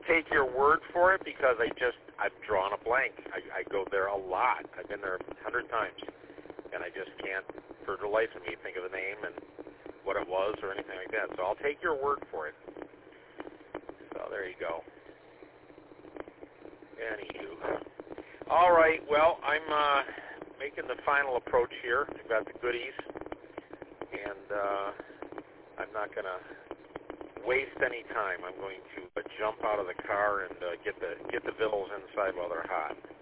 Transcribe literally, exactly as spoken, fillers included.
take your word for it because I just, I've drawn a blank. I, I go there a lot. I've been there a hundred times, and I just can't, for the life of me, think of the name and what it was or anything like that. So I'll take your word for it. So there you go. Anywho. All right, well, I'm uh, making the final approach here. I've got the goodies, and uh, I'm not going to waste any time. I'm going to uh, jump out of the car and uh, get the get the vittles inside while they're hot.